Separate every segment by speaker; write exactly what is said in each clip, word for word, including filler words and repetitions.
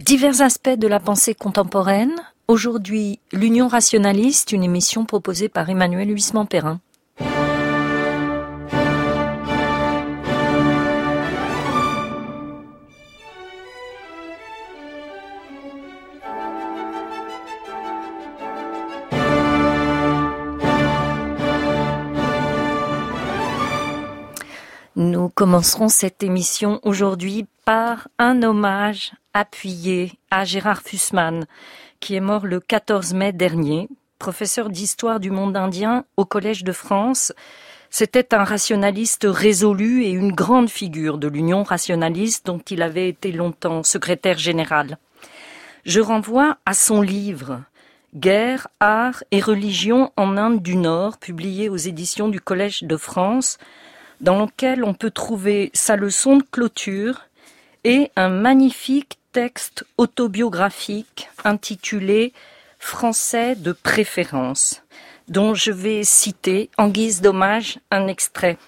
Speaker 1: Divers aspects de la pensée contemporaine. Aujourd'hui, l'Union rationaliste, une émission proposée par Emmanuel Huisman-Perrin. Nous commencerons cette émission aujourd'hui par un hommage appuyé à Gérard Fussman, qui est mort le quatorze mai dernier, professeur d'histoire du monde indien au Collège de France. C'était un rationaliste résolu et une grande figure de l'Union rationaliste dont il avait été longtemps secrétaire général. Je renvoie à son livre « Guerre, art et religion en Inde du Nord » publié aux éditions du Collège de France, dans lequel on peut trouver sa leçon de clôture et un magnifique texte autobiographique intitulé « Français de préférence », dont je vais citer en guise d'hommage un extrait.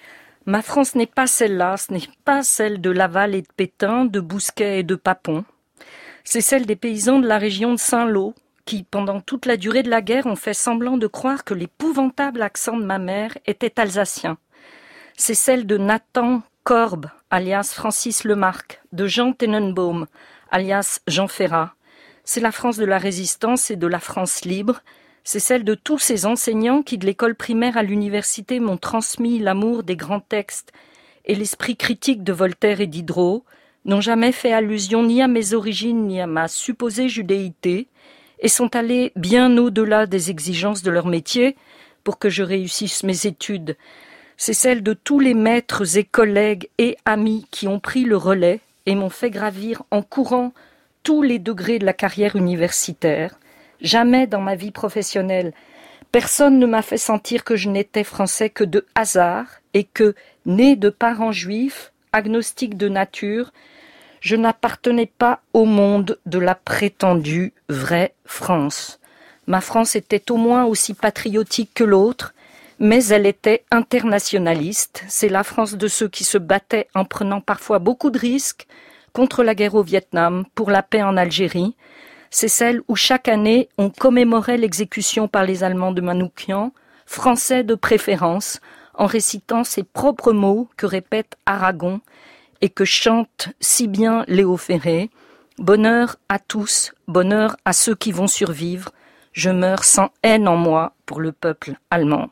Speaker 1: « Ma France n'est pas celle-là, ce n'est pas celle de Laval et de Pétain, de Bousquet et de Papon. C'est celle des paysans de la région de Saint-Lô, qui, pendant toute la durée de la guerre, ont fait semblant de croire que l'épouvantable accent de ma mère était alsacien. C'est celle de Nathan Korb, alias Francis Lemarque, de Jean Tenenbaum, alias Jean Ferrat. C'est la France de la résistance et de la France libre. C'est celle de tous ces enseignants qui, de l'école primaire à l'université, m'ont transmis l'amour des grands textes et l'esprit critique de Voltaire et Diderot, n'ont jamais fait allusion ni à mes origines ni à ma supposée judéité, et sont allés bien au-delà des exigences de leur métier pour que je réussisse mes études. C'est celle de tous les maîtres et collègues et amis qui ont pris le relais et m'ont fait gravir en courant tous les degrés de la carrière universitaire. Jamais dans ma vie professionnelle, personne ne m'a fait sentir que je n'étais français que de hasard et que, né de parents juifs, agnostique de nature, je n'appartenais pas au monde de la prétendue vraie France. Ma France était au moins aussi patriotique que l'autre, mais elle était internationaliste. C'est la France de ceux qui se battaient en prenant parfois beaucoup de risques contre la guerre au Vietnam, pour la paix en Algérie. C'est celle où chaque année on commémorait l'exécution par les Allemands de Manouchian, français de préférence, en récitant ses propres mots que répète Aragon et que chante si bien Léo Ferré. Bonheur à tous, bonheur à ceux qui vont survivre. Je meurs sans haine en moi pour le peuple allemand.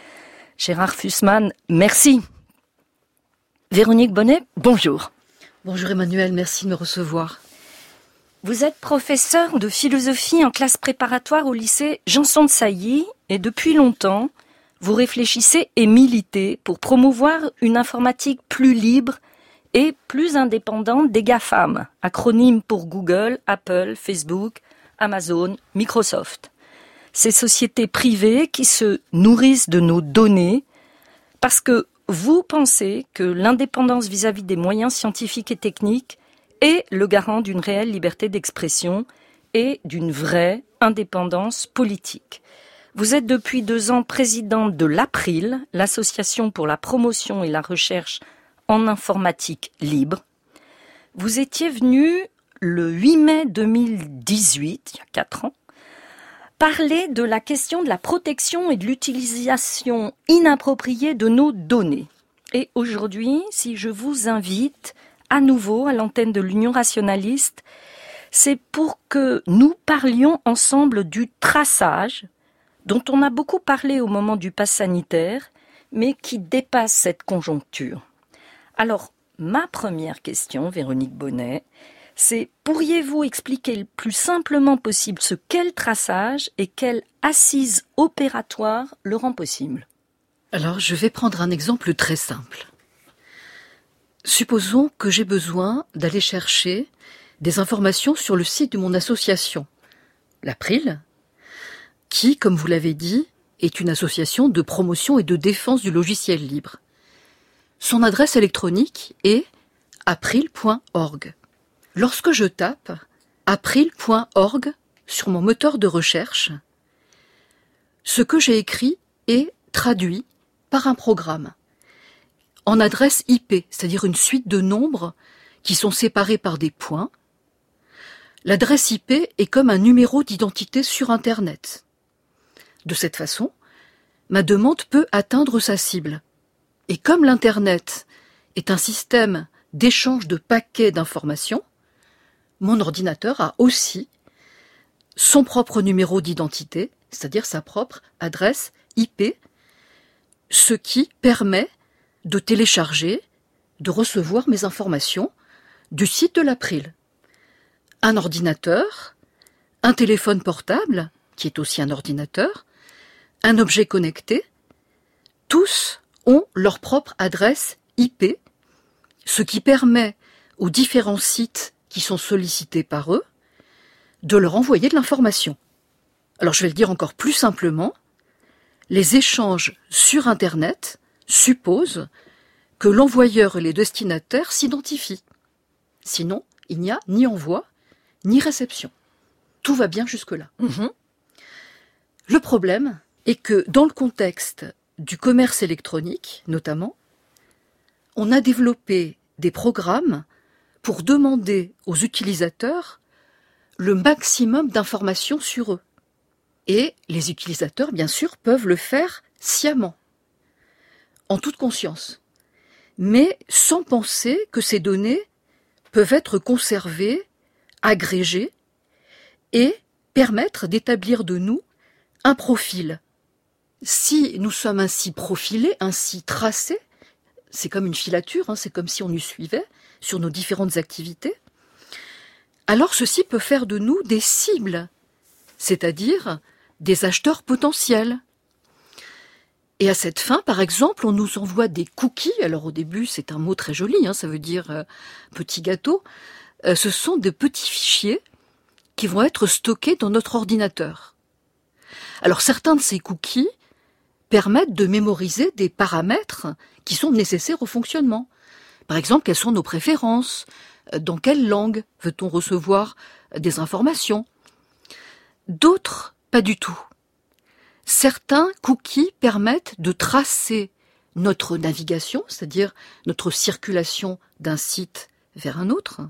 Speaker 1: Gérard Fussman, merci. Véronique Bonnet, bonjour.
Speaker 2: Bonjour Emmanuel, merci de me recevoir.
Speaker 1: Vous êtes professeur de philosophie en classe préparatoire au lycée Janson de Sailly et depuis longtemps, vous réfléchissez et militez pour promouvoir une informatique plus libre et plus indépendante des GAFAM, acronyme pour Google, Apple, Facebook, Amazon, Microsoft. Ces sociétés privées qui se nourrissent de nos données parce que vous pensez que l'indépendance vis-à-vis des moyens scientifiques et techniques est le garant d'une réelle liberté d'expression et d'une vraie indépendance politique. Vous êtes depuis deux ans présidente de l'April, l'association pour la promotion et la recherche en informatique libre. Vous étiez venu le huit mai deux mille dix-huit, il y a quatre ans, parler de la question de la protection et de l'utilisation inappropriée de nos données. Et aujourd'hui, si je vous invite à nouveau à l'antenne de l'Union rationaliste, c'est pour que nous parlions ensemble du traçage, dont on a beaucoup parlé au moment du pass sanitaire, mais qui dépasse cette conjoncture. Alors, ma première question, Véronique Bonnet, c'est pourriez-vous expliquer le plus simplement possible ce qu'est le traçage et quelle assise opératoire le rend possible?
Speaker 2: Alors, je vais prendre un exemple très simple. Supposons que j'ai besoin d'aller chercher des informations sur le site de mon association, l'April, qui, comme vous l'avez dit, est une association de promotion et de défense du logiciel libre. Son adresse électronique est april point org. Lorsque je tape april point org sur mon moteur de recherche, ce que j'ai écrit est traduit par un programme en adresse I P, c'est-à-dire une suite de nombres qui sont séparés par des points, L'adresse I P est comme un numéro d'identité sur Internet. De cette façon, ma demande peut atteindre sa cible. Et comme l'Internet est un système d'échange de paquets d'informations, mon ordinateur a aussi son propre numéro d'identité, c'est-à-dire sa propre adresse I P, ce qui permet de télécharger, de recevoir mes informations du site de l'April. Un ordinateur, un téléphone portable, qui est aussi un ordinateur, un objet connecté, tous ont leur propre adresse I P, ce qui permet aux différents sites qui sont sollicités par eux de leur envoyer de l'information. Alors je vais le dire encore plus simplement, les échanges sur Internet supposent que l'envoyeur et les destinataires s'identifient. Sinon, il n'y a ni envoi, ni réception. Tout va bien jusque-là. Mmh. Le problème est que dans le contexte du commerce électronique, notamment, on a développé des programmes pour demander aux utilisateurs le maximum d'informations sur eux. Et les utilisateurs, bien sûr, peuvent le faire sciemment, en toute conscience, mais sans penser que ces données peuvent être conservées, agrégées et permettre d'établir de nous un profil. Si nous sommes ainsi profilés, ainsi tracés, c'est comme une filature, hein, c'est comme si on nous suivait sur nos différentes activités, alors ceci peut faire de nous des cibles, c'est-à-dire des acheteurs potentiels. Et à cette fin, par exemple, on nous envoie des cookies. Alors au début, c'est un mot très joli, hein, ça veut dire euh, petit gâteau. Euh, ce sont de petits fichiers qui vont être stockés dans notre ordinateur. Alors certains de ces cookies permettent de mémoriser des paramètres qui sont nécessaires au fonctionnement. Par exemple, quelles sont nos préférences? Dans quelle langue veut-on recevoir des informations? D'autres, pas du tout. Certains cookies permettent de tracer notre navigation, c'est-à-dire notre circulation d'un site vers un autre,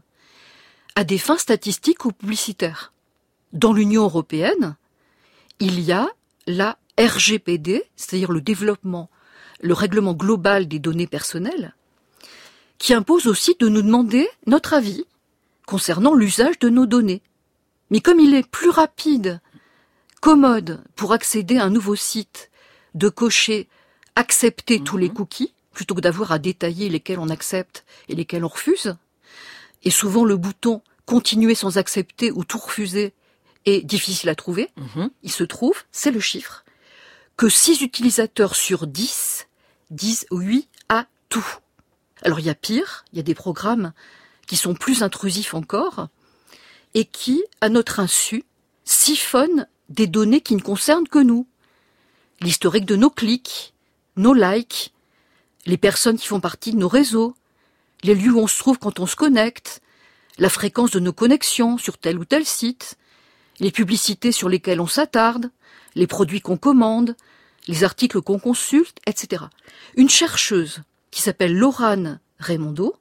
Speaker 2: à des fins statistiques ou publicitaires. Dans l'Union européenne, il y a la R G P D, c'est-à-dire le développement, le règlement global des données personnelles, qui impose aussi de nous demander notre avis concernant l'usage de nos données. Mais comme il est plus rapide, commode pour accéder à un nouveau site, de cocher « accepter mmh. tous les cookies », plutôt que d'avoir à détailler lesquels on accepte et lesquels on refuse, et souvent le bouton « continuer sans accepter » ou « tout refuser » est difficile à trouver, mmh. il se trouve, c'est le chiffre, que six utilisateurs sur dix disent oui à tout. Alors il y a pire, il y a des programmes qui sont plus intrusifs encore et qui, à notre insu, siphonnent des données qui ne concernent que nous. L'historique de nos clics, nos likes, les personnes qui font partie de nos réseaux, les lieux où on se trouve quand on se connecte, la fréquence de nos connexions sur tel ou tel site, les publicités sur lesquelles on s'attarde, les produits qu'on commande, les articles qu'on consulte, et cetera. Une chercheuse qui s'appelle Laurane Raimondo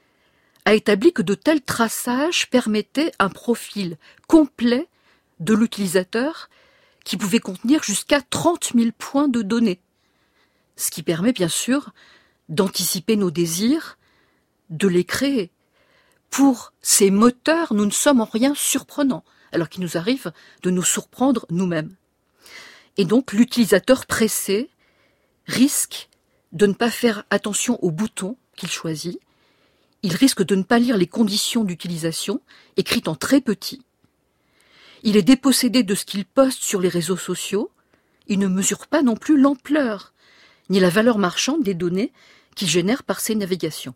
Speaker 2: a établi que de tels traçages permettaient un profil complet de l'utilisateur qui pouvait contenir jusqu'à trente mille points de données. Ce qui permet bien sûr d'anticiper nos désirs, de les créer. Pour ces moteurs, nous ne sommes en rien surprenants, alors qu'il nous arrive de nous surprendre nous-mêmes. Et donc l'utilisateur pressé risque de ne pas faire attention aux boutons qu'il choisit. Il risque de ne pas lire les conditions d'utilisation, écrites en très petit. Il est dépossédé de ce qu'il poste sur les réseaux sociaux. Il ne mesure pas non plus l'ampleur, ni la valeur marchande des données qu'il génère par ses navigations.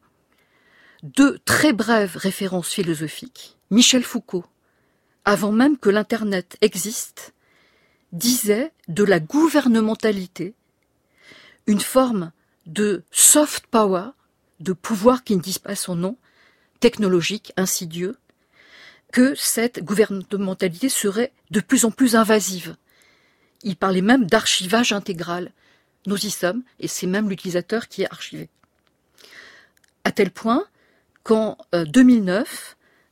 Speaker 2: Deux très brèves références philosophiques. Michel Foucault, avant même que l'Internet existe, disait de la gouvernementalité une forme de soft power, de pouvoir qui ne dise pas son nom, technologique, insidieux, que cette gouvernementalité serait de plus en plus invasive. Il parlait même d'archivage intégral. Nous y sommes, et c'est même l'utilisateur qui est archivé. À tel point qu'en deux mille neuf,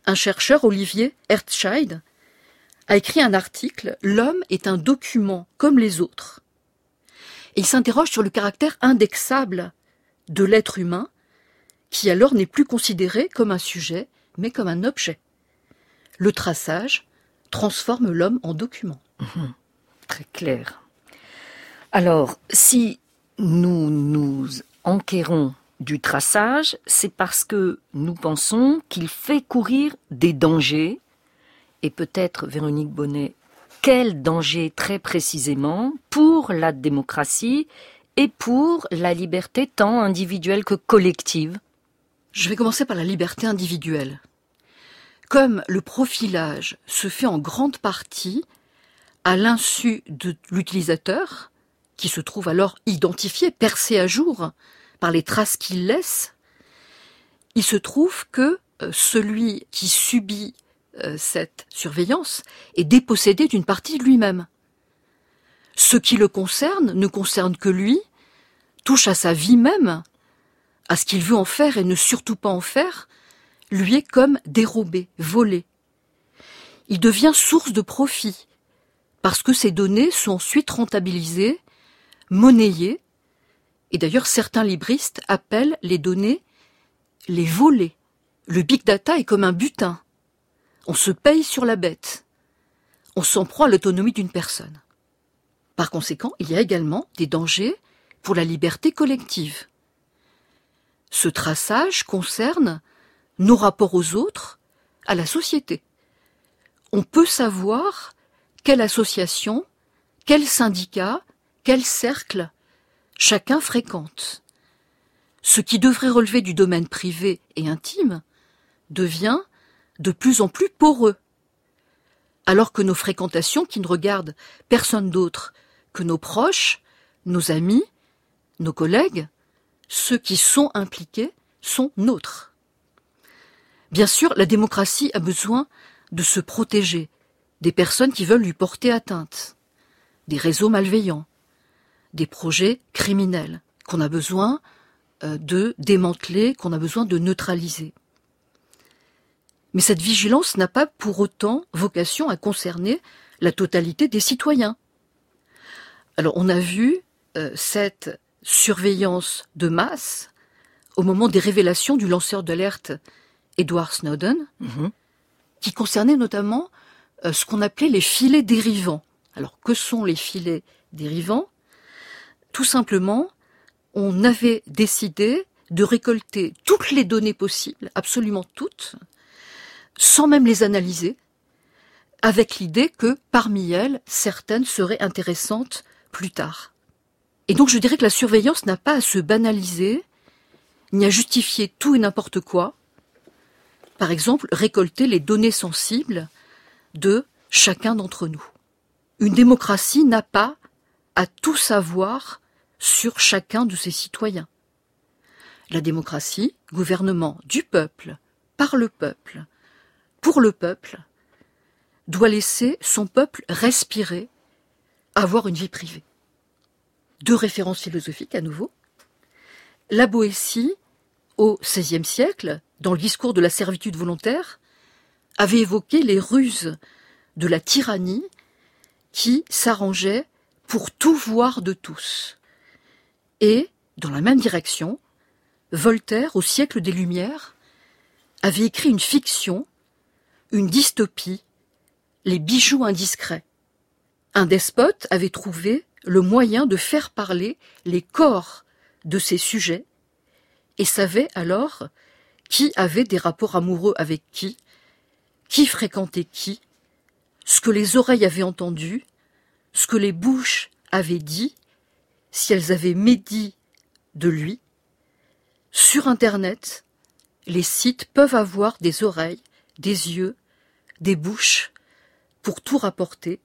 Speaker 2: un chercheur, Olivier Hertscheid, a écrit un article « L'homme est un document comme les autres ». Et il s'interroge sur le caractère indexable de l'être humain, qui alors n'est plus considéré comme un sujet, mais comme un objet. Le traçage transforme l'homme en document.
Speaker 1: Mmh, très clair. Alors, si nous nous enquérons du traçage, c'est parce que nous pensons qu'il fait courir des dangers, et peut-être, Véronique Bonnet, quels dangers très précisément pour la démocratie et pour la liberté tant individuelle que collective?
Speaker 2: Je vais commencer par la liberté individuelle. Comme le profilage se fait en grande partie à l'insu de l'utilisateur, qui se trouve alors identifié, percé à jour par les traces qu'il laisse, il se trouve que celui qui subit cette surveillance est dépossédé d'une partie de lui-même. Ce qui le concerne ne concerne que lui, touche à sa vie même, à ce qu'il veut en faire et ne surtout pas en faire, lui est comme dérobé, volé. Il devient source de profit, parce que ces données sont ensuite rentabilisées, monnayées, et d'ailleurs certains libristes appellent les données les volets. Le big data est comme un butin. On se paye sur la bête. On s'en prend à l'autonomie d'une personne. Par conséquent, il y a également des dangers pour la liberté collective. Ce traçage concerne nos rapports aux autres, à la société. On peut savoir quelle association, quel syndicat, quel cercle chacun fréquente. Ce qui devrait relever du domaine privé et intime devient de plus en plus poreux, alors que nos fréquentations, qui ne regardent personne d'autre que nos proches, nos amis, nos collègues, ceux qui sont impliqués, sont nôtres. Bien sûr, la démocratie a besoin de se protéger des personnes qui veulent lui porter atteinte, des réseaux malveillants, des projets criminels qu'on a besoin de démanteler, qu'on a besoin de neutraliser. Mais cette vigilance n'a pas pour autant vocation à concerner la totalité des citoyens. Alors on a vu euh, cette surveillance de masse au moment des révélations du lanceur d'alerte Edward Snowden, mmh. qui concernait notamment euh, ce qu'on appelait les filets dérivants. Alors que sont les filets dérivants ? Tout simplement, on avait décidé de récolter toutes les données possibles, absolument toutes, sans même les analyser, avec l'idée que parmi elles, certaines seraient intéressantes plus tard. Et donc je dirais que la surveillance n'a pas à se banaliser, ni à justifier tout et n'importe quoi. Par exemple, récolter les données sensibles de chacun d'entre nous. Une démocratie n'a pas à tout savoir sur chacun de ses citoyens. La démocratie, gouvernement du peuple, par le peuple, pour le peuple, doit laisser son peuple respirer, avoir une vie privée. Deux références philosophiques à nouveau. La Boétie, au seizième siècle, dans le discours de la servitude volontaire, avait évoqué les ruses de la tyrannie qui s'arrangeait pour tout voir de tous. Et, dans la même direction, Voltaire, au siècle des Lumières, avait écrit une fiction, une dystopie, les bijoux indiscrets. Un despote avait trouvé le moyen de faire parler les corps de ses sujets et savait alors qui avait des rapports amoureux avec qui, qui fréquentait qui, ce que les oreilles avaient entendu, ce que les bouches avaient dit, si elles avaient médit de lui. Sur Internet, les sites peuvent avoir des oreilles, des yeux, des bouches, pour tout rapporter.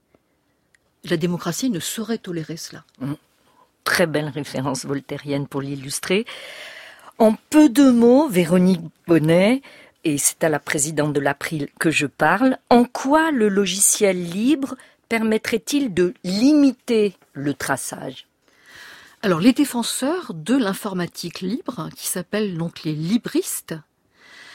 Speaker 2: La démocratie ne saurait tolérer cela.
Speaker 1: Mmh. Très belle référence voltairienne pour l'illustrer. En peu de mots, Véronique Bonnet, et c'est à la présidente de l'April que je parle, en quoi le logiciel libre permettrait-il de limiter le traçage ?
Speaker 2: Alors, les défenseurs de l'informatique libre, qui s'appellent donc les libristes,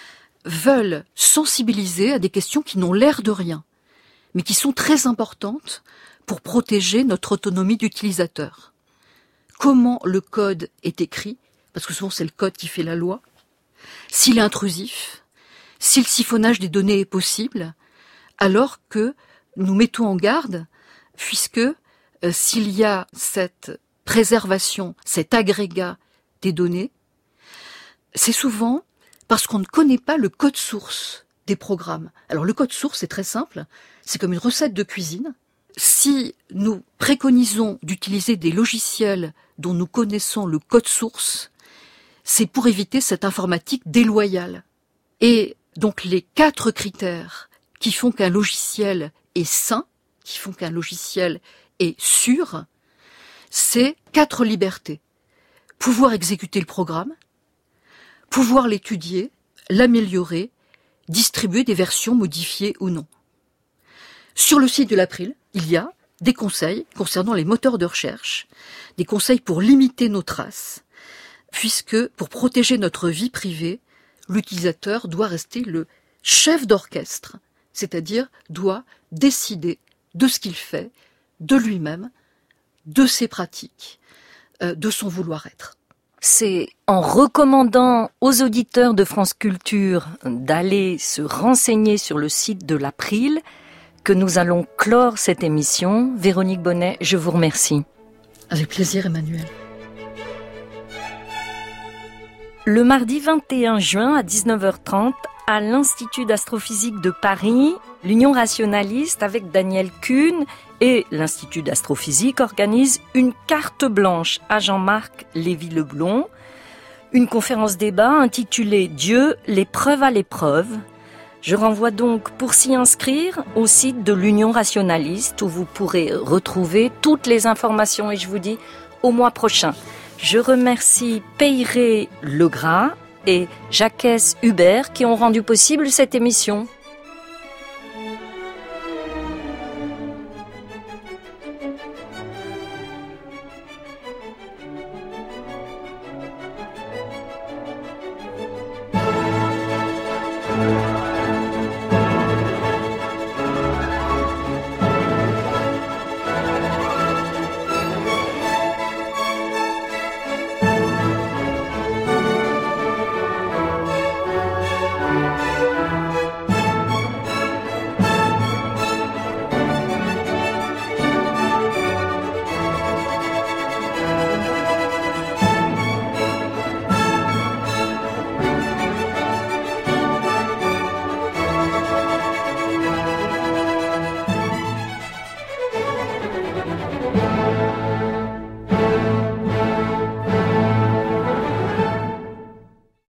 Speaker 2: veulent sensibiliser à des questions qui n'ont l'air de rien, mais qui sont très importantes pour protéger notre autonomie d'utilisateur. Comment le code est écrit, parce que souvent c'est le code qui fait la loi, s'il est intrusif, si le siphonnage des données est possible, alors que nous mettons en garde, puisque euh, s'il y a cette préservation, cet agrégat des données, c'est souvent parce qu'on ne connaît pas le code source des programmes. Alors le code source, c'est très simple, c'est comme une recette de cuisine. Si nous préconisons d'utiliser des logiciels dont nous connaissons le code source, c'est pour éviter cette informatique déloyale. Et donc les quatre critères qui font qu'un logiciel est sain, qui font qu'un logiciel est sûr, c'est quatre libertés. Pouvoir exécuter le programme, pouvoir l'étudier, l'améliorer, distribuer des versions modifiées ou non. Sur le site de l'April, il y a des conseils concernant les moteurs de recherche, des conseils pour limiter nos traces, puisque pour protéger notre vie privée, l'utilisateur doit rester le chef d'orchestre, c'est-à-dire doit décider de ce qu'il fait, de lui-même, de ses pratiques, euh, de son vouloir-être.
Speaker 1: C'est en recommandant aux auditeurs de France Culture d'aller se renseigner sur le site de l'April que nous allons clore cette émission. Véronique Bonnet, je vous remercie.
Speaker 2: Avec plaisir, Emmanuel.
Speaker 1: Le mardi vingt et un juin à dix-neuf heures trente, à l'Institut d'astrophysique de Paris, l'Union rationaliste avec Daniel Kuhn et l'Institut d'astrophysique organise une carte blanche à Jean-Marc Lévy-Leblond, une conférence débat intitulée « Dieu, l'épreuve à l'épreuve ». Je renvoie donc pour s'y inscrire au site de l'Union rationaliste où vous pourrez retrouver toutes les informations et je vous dis au mois prochain. Je remercie Peyré Legras et Jacques Hubert qui ont rendu possible cette émission.